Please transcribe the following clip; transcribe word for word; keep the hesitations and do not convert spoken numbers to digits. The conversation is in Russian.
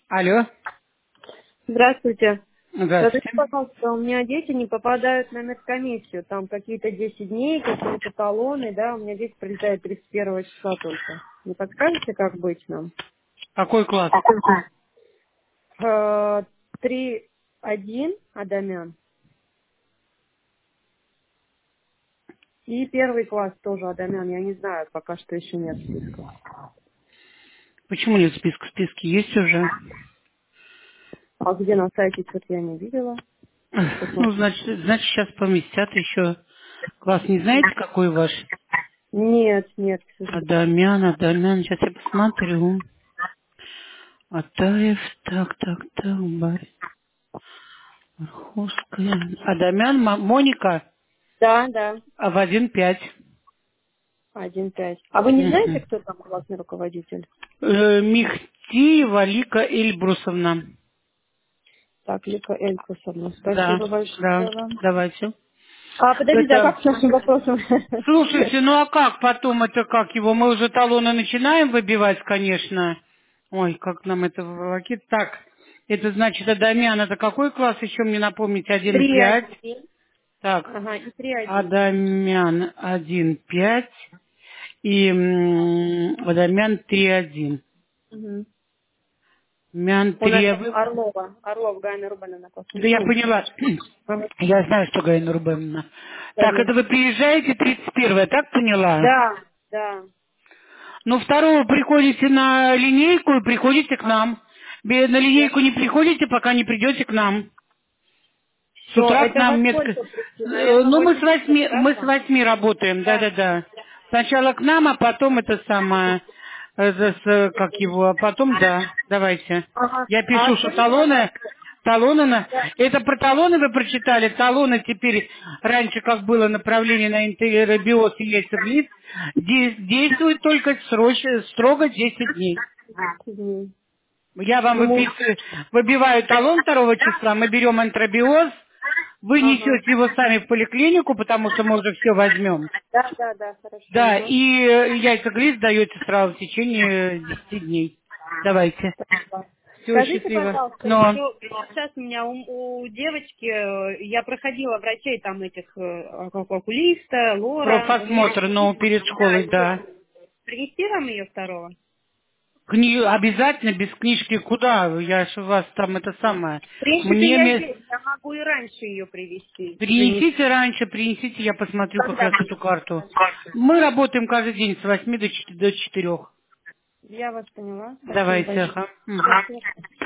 Алло. Здравствуйте. Скажите, Здравствуйте. пожалуйста, у меня дети не попадают на медкомиссию. Там какие-то десять дней, какие-то талоны, да, у меня дети прилетают тридцать первого числа только. Не подскажете, как быть нам? Какой класс? Э, три один Адамян. И первый класс тоже Адамян. Я не знаю, пока что еще нет списка. Почему нет списка? Списки есть уже. А где на сайте что-то я не видела. Сейчас Ну, посмотрю. значит, значит, сейчас поместят еще. Класс не знаете, какой ваш? Нет, нет, к сожалению. Адамян, Адамян. Сейчас я посмотрю. Атаев, так, так, так, Барь. Марховская. Адамян, Ма- Моника, Да, да, а в один пять. один пять. А вы не знаете, Мгм. кто там классный руководитель? Э, Михтиева Лика Эльбрусовна. Так, Лика Элькусовна. Да, Спасибо да, большое вам. давайте. А, подождите, а Это как с нашим вопросом? Слушайте, ну а как потом это, как его, мы уже талоны начинаем выбивать, конечно. Ой, как нам это волокит. Так, это значит, Адамян, это какой класс еще мне напомните? Один Три пять. один. Так, Ага, и три один. Адамян один пять и м, Адамян три один. Угу. Мян У нас три. там Орлова. Орлов, Гайна Рубана на Да я космос. поняла. Ага. Я знаю, что Галина Рубановна. Да, Так, да. это вы приезжаете тридцать первое, так поняла? Да, да. Ну, второго приходите на линейку и приходите к А, нам. Бе- На я... линейку не приходите, пока не придете к нам. С Все, утра к это во нам метко... сколько прийти? Э, Наверное, Ну, мы с восемь часов, восьми, мы с правда? восьми работаем, Да. да-да-да. Сначала к нам, а потом это самое, э, за- с, как его, а потом, да, давайте. Ага. Я А пишу, что скажите, талоны, пожалуйста. талоны, на... Да. это про талоны вы прочитали, талоны теперь, раньше как было направление на интербиоз и яйцеглиц, де- действует только срочно, строго десять дней. Мгм. Я вам Ну, мы... выписываю, выбиваю талон второго числа, мы берем энтеробиоз, вы Ага. несете его сами в поликлинику, потому что мы уже все возьмем. Да, да, да, хорошо. Да, Ага. и э, яйцеглиз даете сразу в течение десяти дней. Давайте. Спасибо. Все, Скажите, счастливо. пожалуйста, Но еще сейчас у меня у, у девочки, э, я проходила врачей там этих, э, как окулиста, Лора, у меня профосмотр, но перед да, школой, есть. да. Принести вам ее второго? Кни... Обязательно без книжки куда? Я ж у вас там это самое. В принципе, Мне я ме- здесь, я могу и раньше ее привезти. Занести. принесите раньше, принесите, я посмотрю как Когда раз эту карту. Мы работаем каждый день с восьми до четырех. Я вас поняла. Спасибо Давайте, большое. ага. Мгм.